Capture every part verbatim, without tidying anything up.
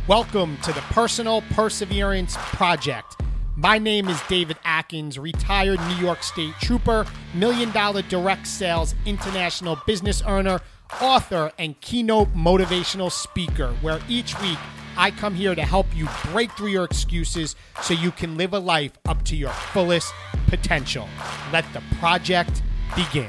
Welcome to the Personal Perseverance Project. My name is David Atkins, retired New York State Trooper, million dollar direct sales international business earner, author, and keynote motivational speaker, where each week I come here to help you break through your excuses so you can live a life up to your fullest potential. Let the project begin.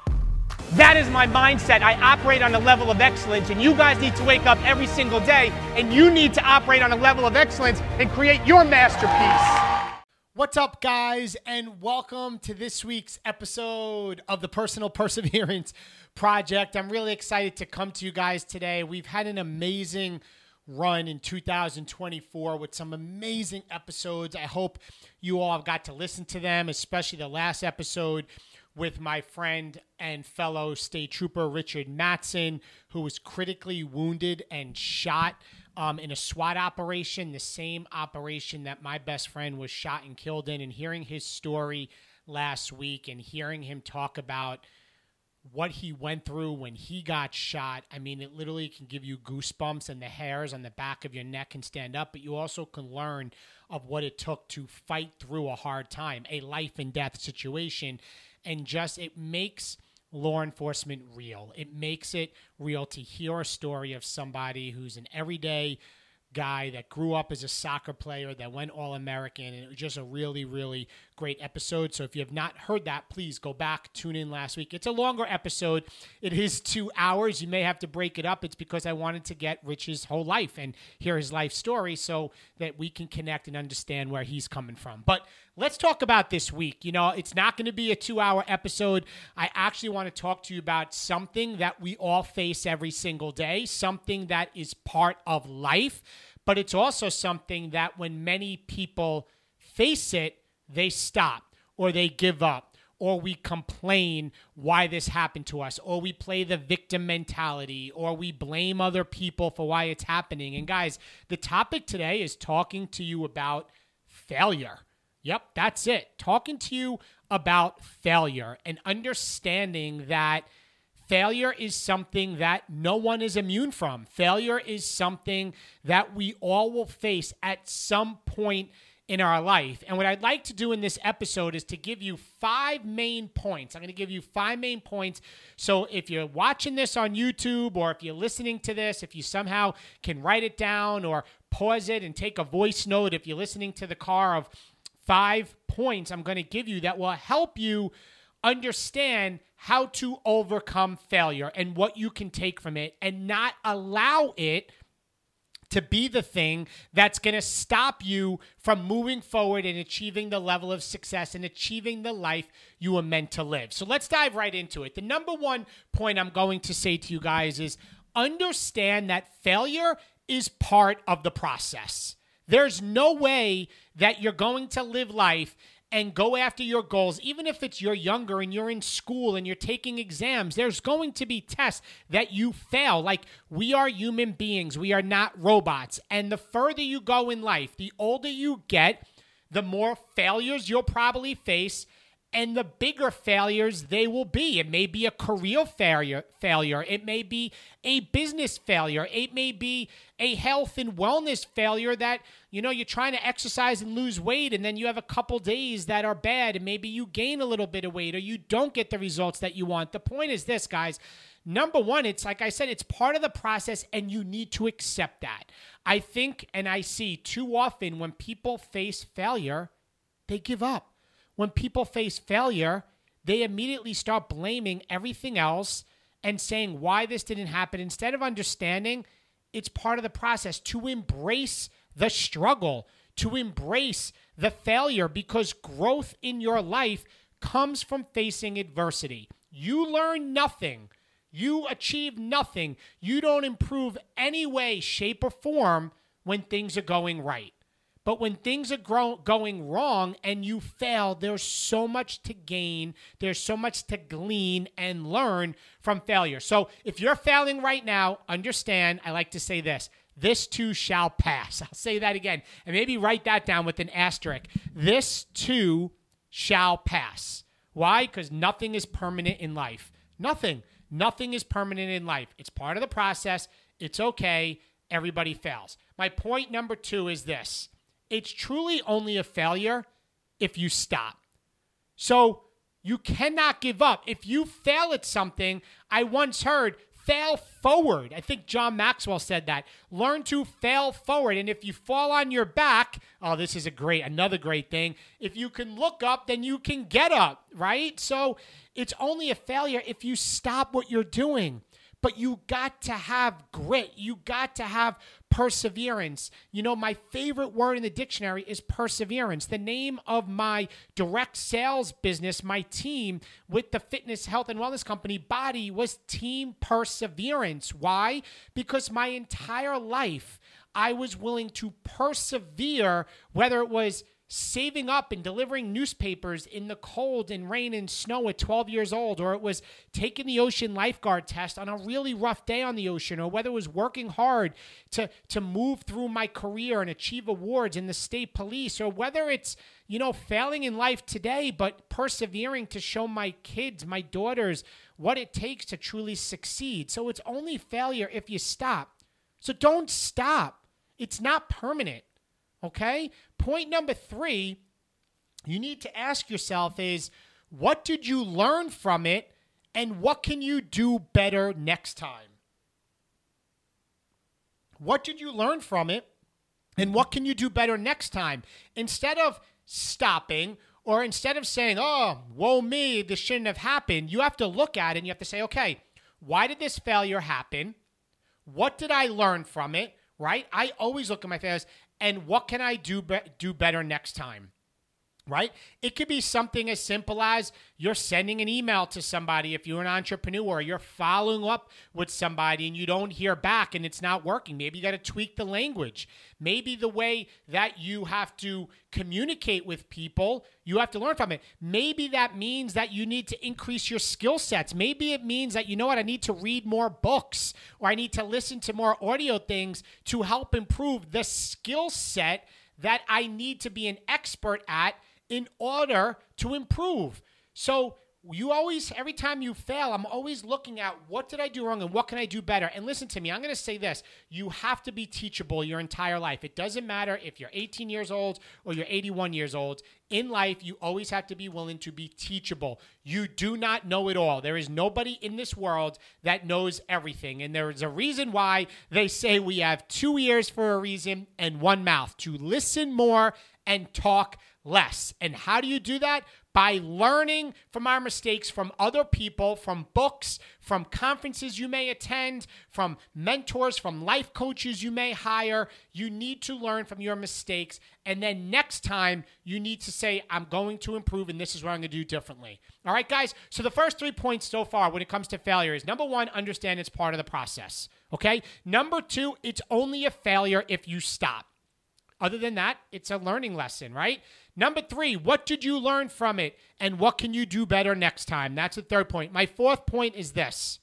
That is my mindset. I operate on a level of excellence, and you guys need to wake up every single day, and you need to operate on a level of excellence and create your masterpiece. What's up, guys, and welcome to this week's episode of the Personal Perseverance Project. I'm really excited to come to you guys today. We've had an amazing run in two thousand twenty-four with some amazing episodes. I hope you all have got to listen to them, especially the last episode with my friend and fellow state trooper Richard Matson, who was critically wounded and shot um, in a SWAT operation, the same operation that my best friend was shot and killed in. And hearing his story last week and hearing him talk about what he went through when he got shot, I mean, it literally can give you goosebumps and the hairs on the back of your neck can stand up, but you also can learn of what it took to fight through a hard time, a life and death situation. And just, it makes law enforcement real. It makes it real to hear a story of somebody who's an everyday guy that grew up as a soccer player, that went All-American, and it was just a really, really great episode. So if you have not heard that, please go back, tune in last week. It's a longer episode. It is two hours. You may have to break it up. It's because I wanted to get Rich's whole life and hear his life story so that we can connect and understand where he's coming from. But let's talk about this week. You know, it's not going to be a two-hour episode. I actually want to talk to you about something that we all face every single day, something that is part of life, but it's also something that when many people face it, they stop or they give up or we complain why this happened to us, or we play the victim mentality, or we blame other people for why it's happening. And guys, the topic today is talking to you about failure. Yep, that's it. Talking to you about failure and understanding that failure is something that no one is immune from. Failure is something that we all will face at some point in our life. And what I'd like to do in this episode is to give you five main points. I'm going to give you five main points. So if you're watching this on YouTube, or if you're listening to this, if you somehow can write it down or pause it and take a voice note, if you're listening to the car, of five points I'm going to give you that will help you understand how to overcome failure and what you can take from it and not allow it to be the thing that's going to stop you from moving forward and achieving the level of success and achieving the life you were meant to live. So let's dive right into it. The number one point I'm going to say to you guys is understand that failure is part of the process. There's no way that you're going to live life and go after your goals, even if it's you're younger and you're in school and you're taking exams. There's going to be tests that you fail. Like, we are human beings. We are not robots. And the further you go in life, the older you get, the more failures you'll probably face, and the bigger failures they will be. It may be a career failure, failure. It may be a business failure. It may be a health and wellness failure that, you know, you're trying to exercise and lose weight, and then you have a couple days that are bad, and maybe you gain a little bit of weight or you don't get the results that you want. The point is this, guys. Number one, it's like I said, it's part of the process, and you need to accept that. I think, and I see too often when people face failure, they give up. When people face failure, they immediately start blaming everything else and saying why this didn't happen, instead of understanding it's part of the process to embrace the struggle, to embrace the failure, because growth in your life comes from facing adversity. You learn nothing. You achieve nothing. You don't improve any way, shape, or form when things are going right. But when things are grow- going wrong and you fail, there's so much to gain. There's so much to glean and learn from failure. So if you're failing right now, understand, I like to say this, this too shall pass. I'll say that again. And maybe write that down with an asterisk. This too shall pass. Why? Because nothing is permanent in life. Nothing. Nothing is permanent in life. It's part of the process. It's okay. Everybody fails. My point number two is this. It's truly only a failure if you stop. So you cannot give up. If you fail at something, I once heard, fail forward. I think John Maxwell said that. Learn to fail forward. And if you fall on your back, oh, this is a great, another great thing. If you can look up, then you can get up, right? So it's only a failure if you stop what you're doing. But you got to have grit. You got to have perseverance. You know, my favorite word in the dictionary is perseverance. The name of my direct sales business, my team with the fitness, health, and wellness company, Body, was Team Perseverance. Why? Because my entire life, I was willing to persevere, whether it was saving up and delivering newspapers in the cold and rain and snow at twelve years old, or it was taking the ocean lifeguard test on a really rough day on the ocean, or whether it was working hard to, to move through my career and achieve awards in the state police, or whether it's, you know, failing in life today, but persevering to show my kids, my daughters, what it takes to truly succeed. So it's only failure if you stop. So don't stop. It's not permanent. Okay? Point number three, you need to ask yourself is, what did you learn from it, and what can you do better next time? What did you learn from it, and what can you do better next time? Instead of stopping, or instead of saying, oh, woe me, this shouldn't have happened, you have to look at it and you have to say, okay, why did this failure happen? What did I learn from it? Right? I always look at my failures. And what can I do be- do better next time, right? It could be something as simple as you're sending an email to somebody if you're an entrepreneur. You're following up with somebody and you don't hear back and it's not working. Maybe you got to tweak the language. Maybe the way that you have to communicate with people, you have to learn from it. Maybe that means that you need to increase your skill sets. Maybe it means that, you know what, I need to read more books, or I need to listen to more audio things to help improve the skill set that I need to be an expert at in order to improve. So you always, every time you fail, I'm always looking at what did I do wrong and what can I do better? And listen to me, I'm going to say this. You have to be teachable your entire life. It doesn't matter if you're eighteen years old or you're eighty-one years old. In life, you always have to be willing to be teachable. You do not know it all. There is nobody in this world that knows everything. And there is a reason why they say we have two ears for a reason and one mouth, to listen more and talk less. And how do you do that? By learning from our mistakes from other people, from books, from conferences you may attend, from mentors, from life coaches you may hire. You need to learn from your mistakes. And then next time, you need to say, I'm going to improve, and this is what I'm going to do differently. All right, guys? So the first three points so far when it comes to failure is, number one, understand it's part of the process. Okay? Number two, it's only a failure if you stop. Other than that, it's a learning lesson, right? Number three, what did you learn from it, and what can you do better next time? That's the third point. My fourth point is this.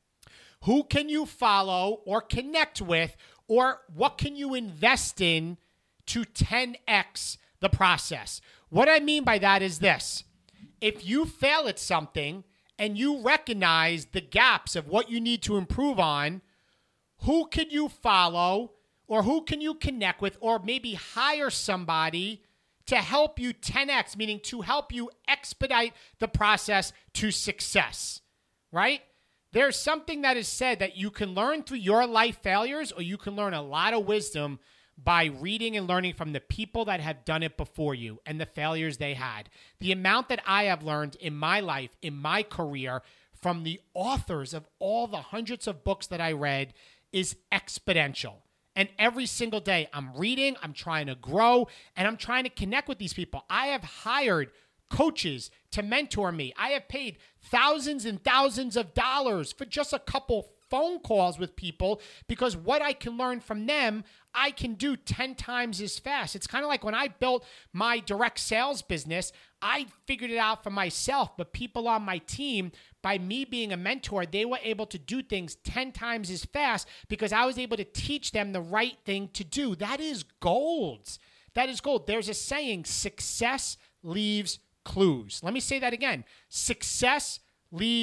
Who can you follow or connect with, or what can you invest in to ten x the process? What I mean by that is this. If you fail at something and you recognize the gaps of what you need to improve on, who can you follow, or who can you connect with, or maybe hire somebody to help you ten x, meaning to help you expedite the process to success, right? There's something that is said that you can learn through your life failures, or you can learn a lot of wisdom by reading and learning from the people that have done it before you and the failures they had. The amount that I have learned in my life, in my career, from the authors of all the hundreds of books that I read is exponential. And every single day I'm reading, I'm trying to grow, and I'm trying to connect with these people. I have hired coaches to mentor me. I have paid thousands and thousands of dollars for just a couple phone calls with people, because what I can learn from them, I can do ten times as fast. It's kind of like when I built my direct sales business, I figured it out for myself, but people on my team, by me being a mentor, they were able to do things ten times as fast because I was able to teach them the right thing to do. That is gold. That is gold. There's a saying, success leaves clues. Let me say that again. Success leaves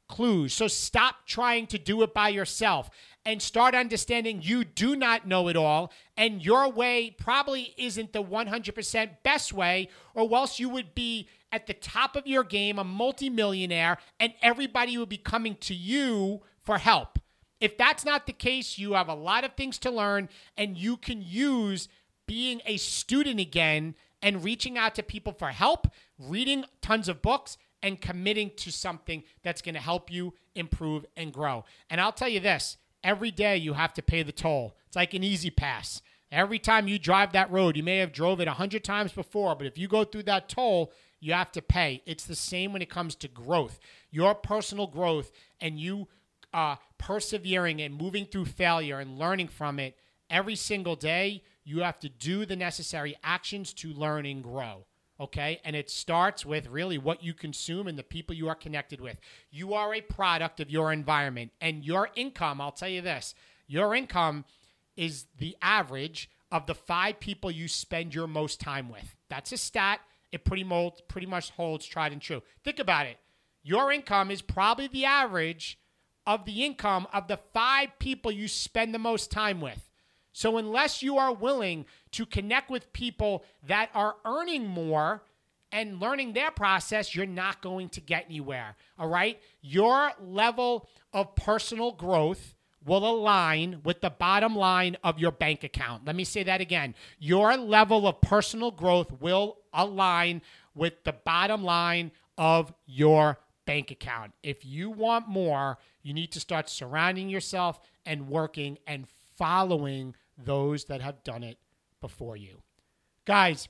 clues. So stop trying to do it by yourself and start understanding you do not know it all, and your way probably isn't the one hundred percent best way, or else you would be at the top of your game, a multimillionaire, and everybody would be coming to you for help. If that's not the case, you have a lot of things to learn, and you can use being a student again and reaching out to people for help, reading tons of books, and committing to something that's going to help you improve and grow. And I'll tell you this, every day you have to pay the toll. It's like an easy pass. Every time you drive that road, you may have drove it a hundred times before, but if you go through that toll, you have to pay. It's the same when it comes to growth. Your personal growth and you uh, persevering and moving through failure and learning from it every single day, you have to do the necessary actions to learn and grow. Okay, and it starts with really what you consume and the people you are connected with. You are a product of your environment, and your income, I'll tell you this, your income is the average of the five people you spend your most time with. That's a stat. It pretty, mo- pretty much holds tried and true. Think about it. Your income is probably the average of the income of the five people you spend the most time with. So unless you are willing to connect with people that are earning more and learning their process, you're not going to get anywhere, all right? Your level of personal growth will align with the bottom line of your bank account. Let me say that again. Your level of personal growth will align with the bottom line of your bank account. If you want more, you need to start surrounding yourself and working and following those that have done it before you. Guys,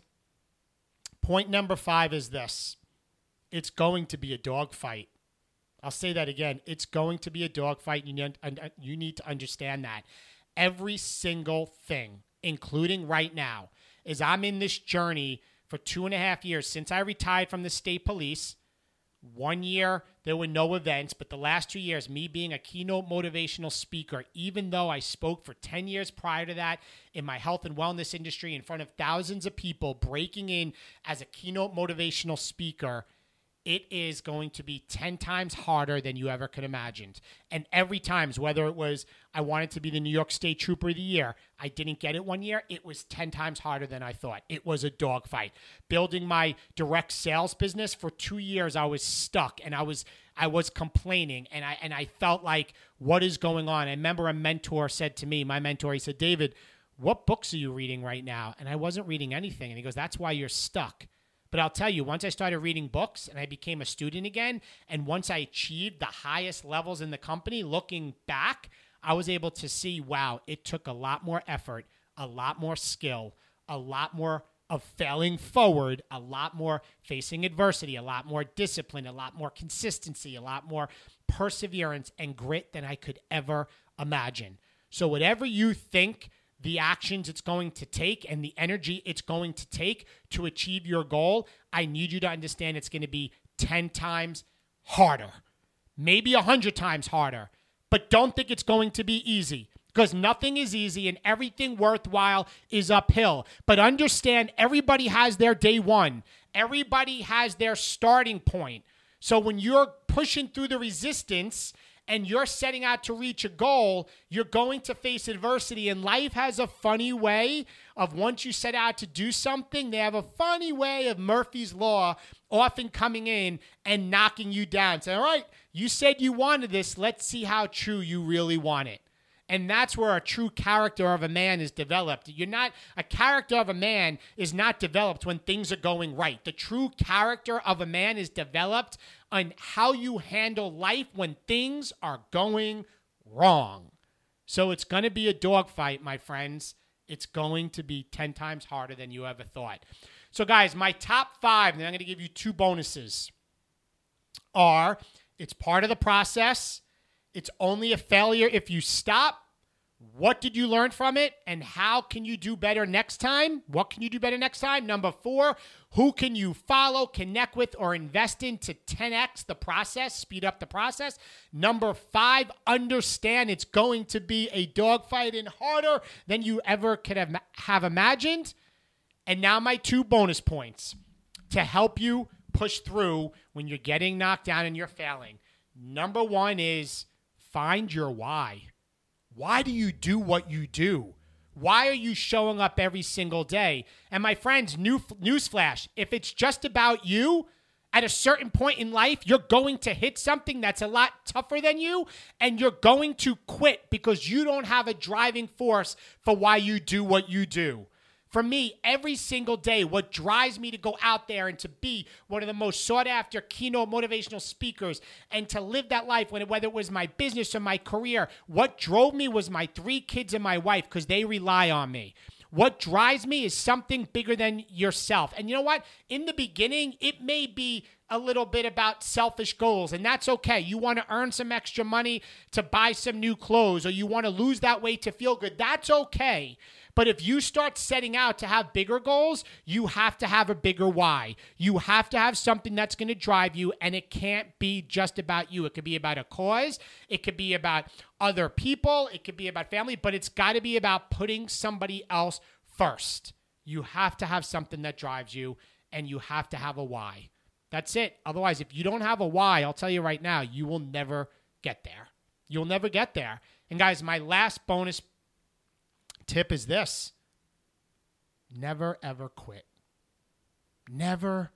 point number five is this. It's going to be a dogfight. I'll say that again. It's going to be a dogfight. You need, you need to understand that. Every single thing, including right now, is I'm in this journey for two and a half years since I retired from the state police. One year, there were no events, but the last two years, me being a keynote motivational speaker, even though I spoke for ten years prior to that in my health and wellness industry in front of thousands of people, breaking in as a keynote motivational speaker, it is going to be ten times harder than you ever could imagine. And every time, whether it was I wanted to be the New York State Trooper of the Year, I didn't get it one year, it was ten times harder than I thought. It was a dogfight. Building my direct sales business for two years, I was stuck and I was I was complaining and I and I felt like, what is going on? I remember a mentor said to me, my mentor, he said, David, what books are you reading right now? And I wasn't reading anything. And he goes, that's why you're stuck. But I'll tell you, once I started reading books and I became a student again, and once I achieved the highest levels in the company, looking back, I was able to see, wow, it took a lot more effort, a lot more skill, a lot more of failing forward, a lot more facing adversity, a lot more discipline, a lot more consistency, a lot more perseverance and grit than I could ever imagine. So whatever you think the actions it's going to take and the energy it's going to take to achieve your goal, I need you to understand it's going to be ten times harder, maybe one hundred times harder, but don't think it's going to be easy, because nothing is easy and everything worthwhile is uphill. But understand, everybody has their day one. Everybody has their starting point. So when you're pushing through the resistance and you're setting out to reach a goal, you're going to face adversity. And life has a funny way of, once you set out to do something, they have a funny way of Murphy's Law often coming in and knocking you down. Say, all right, you said you wanted this. Let's see how true you really want it. And that's where a true character of a man is developed. You're not, a character of a man is not developed when things are going right. The true character of a man is developed on how you handle life when things are going wrong. So it's going to be a dogfight, my friends. It's going to be ten times harder than you ever thought. So guys, my top five, and then I'm going to give you two bonuses, are it's part of the process. It's only a failure if you stop. What did you learn from it? And how can you do better next time? What can you do better next time? Number four, who can you follow, connect with, or invest in to ten x the process, speed up the process? Number five, understand it's going to be a dogfight and harder than you ever could have, have imagined. And now my two bonus points to help you push through when you're getting knocked down and you're failing. Number one is find your why. Why do you do what you do? Why are you showing up every single day? And my friends, new newsflash, if it's just about you, at a certain point in life, you're going to hit something that's a lot tougher than you, and you're going to quit because you don't have a driving force for why you do what you do. For me, every single day, what drives me to go out there and to be one of the most sought-after keynote motivational speakers and to live that life, whether it was my business or my career, what drove me was my three kids and my wife because they rely on me. What drives me is something bigger than yourself. And you know what? In the beginning, it may be a little bit about selfish goals, and that's okay. You want to earn some extra money to buy some new clothes, or you want to lose that weight to feel good. That's okay. But if you start setting out to have bigger goals, you have to have a bigger why. You have to have something that's going to drive you, and it can't be just about you. It could be about a cause. It could be about other people. It could be about family, but it's got to be about putting somebody else first. You have to have something that drives you, and you have to have a why. That's it. Otherwise, if you don't have a why, I'll tell you right now, you will never get there. You'll never get there. And guys, my last bonus tip is this. Never, ever quit. Never,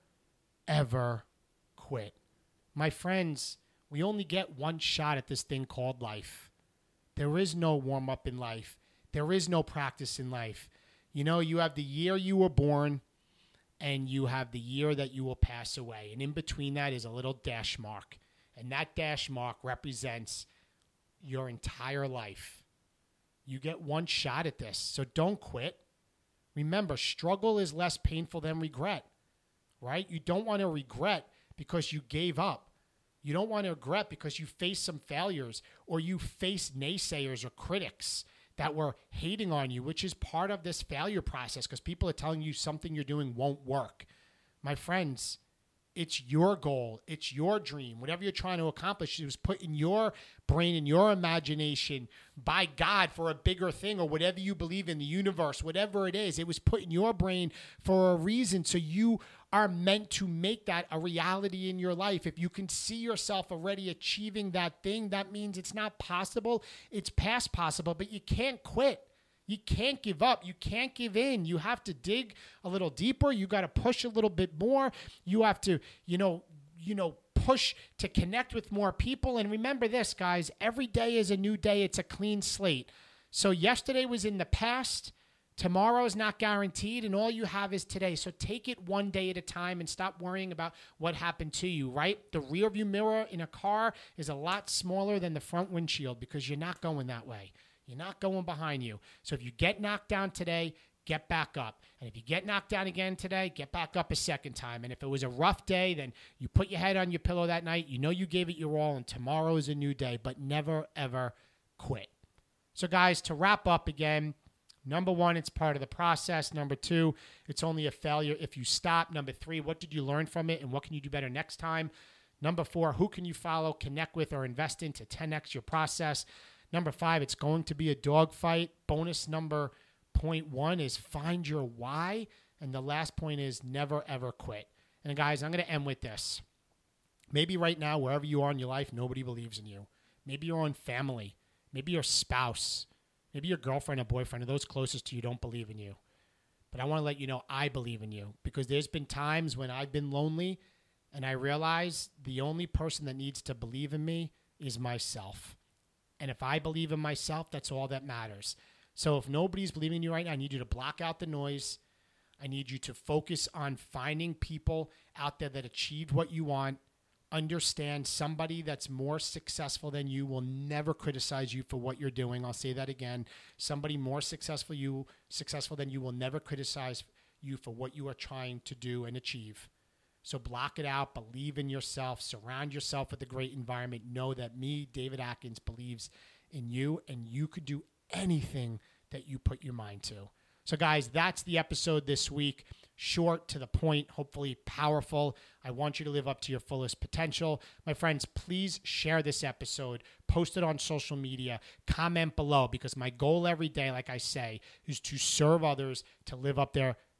ever quit. My friends, we only get one shot at this thing called life. There is no warm-up in life. There is no practice in life. You know, you have the year you were born, and you have the year that you will pass away. And in between that is a little dash mark. And that dash mark represents your entire life. You get one shot at this, so don't quit. Remember, struggle is less painful than regret, right? You don't want to regret because you gave up. You don't want to regret because you faced some failures or you faced naysayers or critics that were hating on you, which is part of this failure process because people are telling you something you're doing won't work. My friends, it's your goal. It's your dream. Whatever you're trying to accomplish, it was put in your brain, in your imagination by God for a bigger thing or whatever you believe in, the universe, whatever it is. It was put in your brain for a reason. So you are meant to make that a reality in your life. If you can see yourself already achieving that thing, that means it's not possible. It's past possible, but you can't quit. You can't give up. You can't give in. You have to dig a little deeper. You got to push a little bit more. You have to, you know, you know, push to connect with more people. And remember this, guys, every day is a new day. It's a clean slate. So yesterday was in the past. Tomorrow is not guaranteed, and all you have is today. So take it one day at a time and stop worrying about what happened to you, right? The rear view mirror in a car is a lot smaller than the front windshield because you're not going that way. You're not going behind you. So if you get knocked down today, get back up. And if you get knocked down again today, get back up a second time. And if it was a rough day, then you put your head on your pillow that night. You know you gave it your all, and tomorrow is a new day. But never, ever quit. So, guys, to wrap up again, number one, it's part of the process. Number two, it's only a failure if you stop. Number three, what did you learn from it, and what can you do better next time? Number four, who can you follow, connect with, or invest in to ten X your process? Number five, it's going to be a dogfight. Bonus number point one is find your why. And the last point is never, ever quit. And guys, I'm going to end with this. Maybe right now, wherever you are in your life, nobody believes in you. Maybe your own family. Maybe your spouse. Maybe your girlfriend or boyfriend or those closest to you don't believe in you. But I want to let you know I believe in you because there's been times when I've been lonely and I realize the only person that needs to believe in me is myself. And if I believe in myself, that's all that matters. So if nobody's believing in you right now, I need you to block out the noise. I need you to focus on finding people out there that achieved what you want. Understand somebody that's more successful than you will never criticize you for what you're doing. I'll say that again. Somebody more successful you successful than you will never criticize you for what you are trying to do and achieve. So block it out, believe in yourself, surround yourself with a great environment. Know that me, David Atkins, believes in you, and you could do anything that you put your mind to. So guys, that's the episode this week. Short, to the point, hopefully powerful. I want you to live up to your fullest potential. My friends, please share this episode, post it on social media, comment below, because my goal every day, like I say, is to serve others to live up their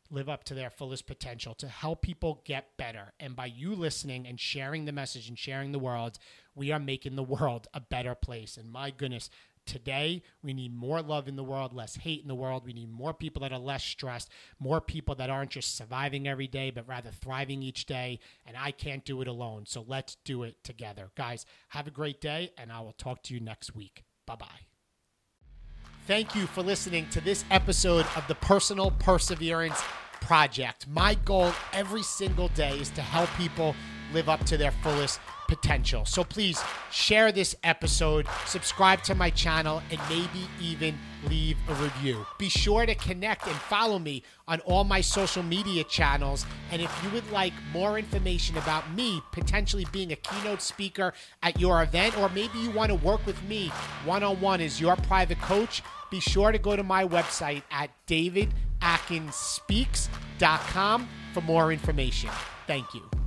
live up to their fullest potential, to help people get better. And by you listening and sharing the message and sharing the world, we are making the world a better place. And my goodness, today we need more love in the world, less hate in the world. We need more people that are less stressed, more people that aren't just surviving every day, but rather thriving each day. And I can't do it alone. So let's do it together. Guys, have a great day, and I will talk to you next week. Bye-bye. Thank you for listening to this episode of the Personal Perseverance Project. My goal every single day is to help people live up to their fullest potential. So please share this episode, subscribe to my channel, and maybe even leave a review. Be sure to connect and follow me on all my social media channels. And if you would like more information about me potentially being a keynote speaker at your event, or maybe you want to work with me one-on-one as your private coach, be sure to go to my website at david atkins speaks dot com for more information. Thank you.